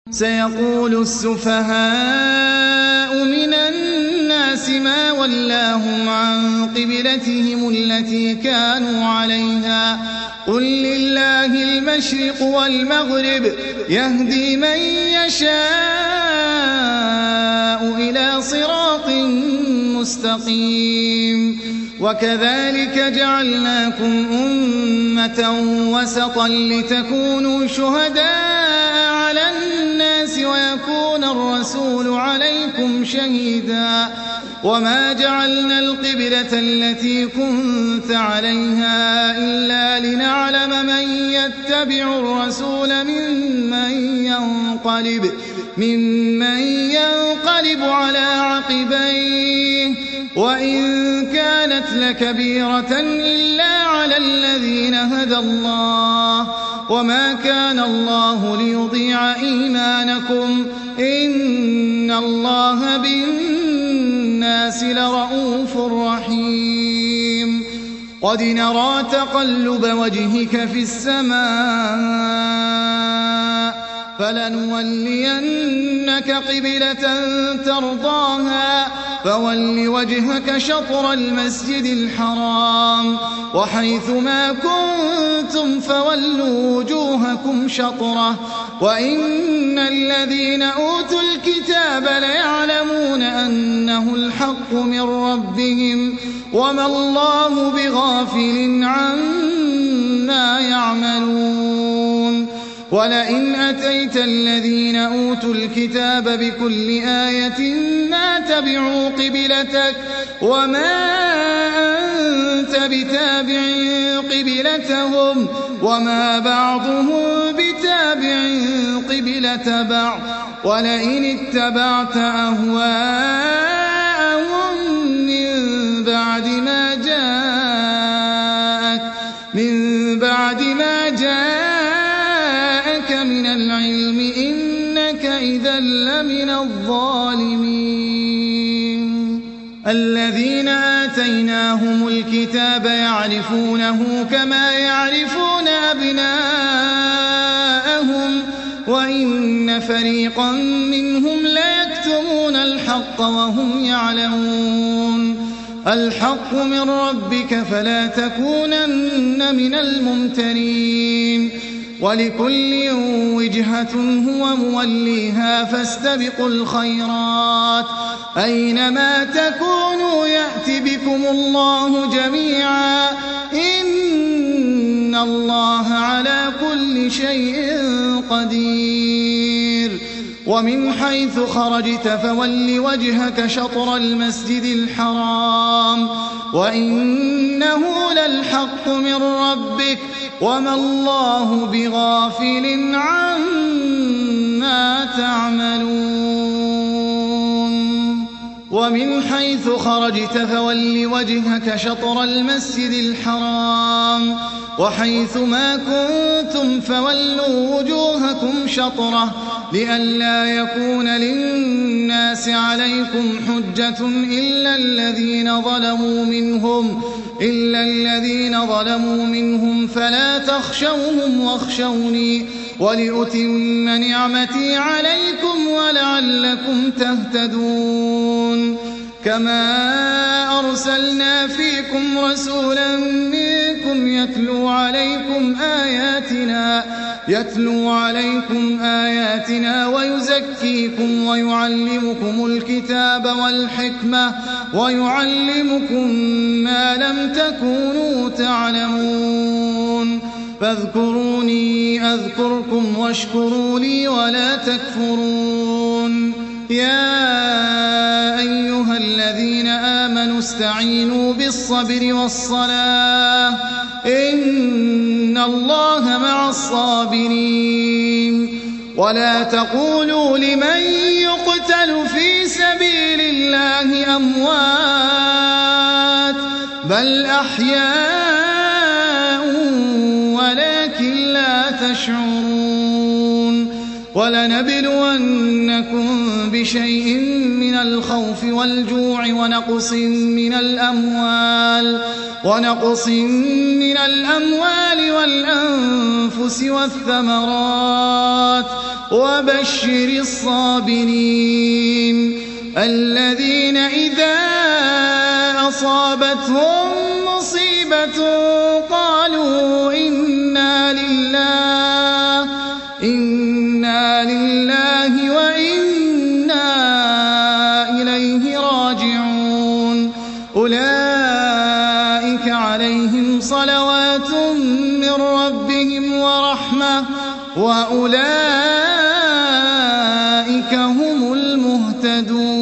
سيقول السفهاء من الناس ما ولاهم عن قبلتهم التي كانوا عليها قل لله المشرق والمغرب يهدي من يشاء إلى صراط مستقيم وكذلك جعلناكم أمة وسطا لتكونوا شهداء على الناس ويكون الرسول عليكم شهيدا وما جعلنا القبلة التي كنت عليها إلا لنعلم من يتبع الرسول ممن ينقلب على عقبيه وإن كانت لكبيرة إلا على الذين هدى الله وما كان الله ليضيع إيمانكم إن الله بالناس لرءوف رحيم قد نرى تقلب وجهك في السماء فلنولينك قبلة ترضاها فول وجهك شطر المسجد الحرام وحيث ما كنتم فولوا وجوهكم شطره وإن الذين أوتوا الكتاب ليعلمون أنه الحق من ربهم وما الله بغافل عما يعملون ولئن أتيت الذين أوتوا الكتاب بكل آية ما تبعوا قبلتك وما أنت بتابع قبلتهم وما بعضهم بتابع قبلة بعض ولئن اتبعت أهواءهم من بعد ما جاءك من العلم إنك إذا لمن الظالمين الذين آتيناهم الكتاب يعرفونه كما يعرفون أبناءهم وإن فريقا منهم ليكتمون الحق وهم يعلمون الحق من ربك فلا تكونن من الممترين ولكل وجهة هو موليها فاستبقوا الخيرات أينما تكونوا يأت بكم الله جميعا إن الله على كل شيء قدير ومن حيث خرجت فول وجهك شطر المسجد الحرام وإنه للحق من ربك وما الله بغافل عما تعملون ومن حيث خرجت فول وجهك شطر المسجد الحرام وحيث ما كنتم فولوا وجوهكم شطره لئلا يكون للناس عليكم حجة إلا الذين ظلموا منهم فلا تخشوهم واخشوني ولأتم نعمتي عليكم ولعلكم تهتدون كما أرسلنا فيكم رسولا منكم يتلو عليكم آياتنا ويزكيكم ويعلمكم الكتاب والحكمة ويعلمكم ما لم تكونوا تعلمون فاذكروني أذكركم واشكروا لي ولا تكفرون يا أيها الذين آمنوا استعينوا بالصبر والصلاة إن الله مع الصابرين ولا تقولوا لمن يقتل في سبيل الله أموات بل أحياء ولكن لا تشعرون ولنبلونكم بشيء من الخوف والجوع ونقص من الأموال والأنفس والثمرات وبشر الصابرين الذين إذا أصابتهم مصيبة قالوا إنا لله وإنا إليه راجعون أولئك عليهم صلوات من ربهم ورحمة وأولئك هم المهتدون